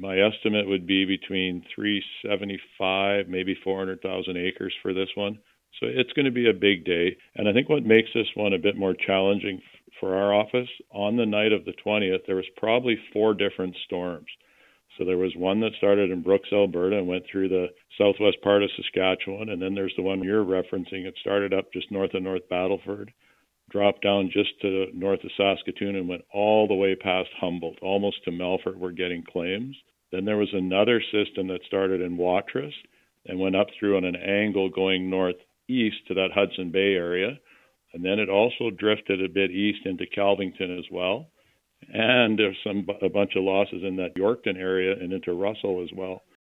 My estimate would be between 375, maybe 400,000 acres for this one. So it's going to be a big day. And I think what makes this one a bit more challenging for our office, on the night of the 20th, there was probably 4 different storms. So there was one that started in Brooks, Alberta, and went through the southwest part of Saskatchewan. And then there's the one you're referencing. It started up just north of North Battleford, dropped down just to north of Saskatoon, and went all the way past Humboldt, almost to Melfort. We're getting claims. Then there was another system that started in Watrous and went up through on an angle going northeast to that Hudson Bay area. And then it also drifted a bit east into Calvington as well. And there's a bunch of losses in that Yorkton area and into Russell as well.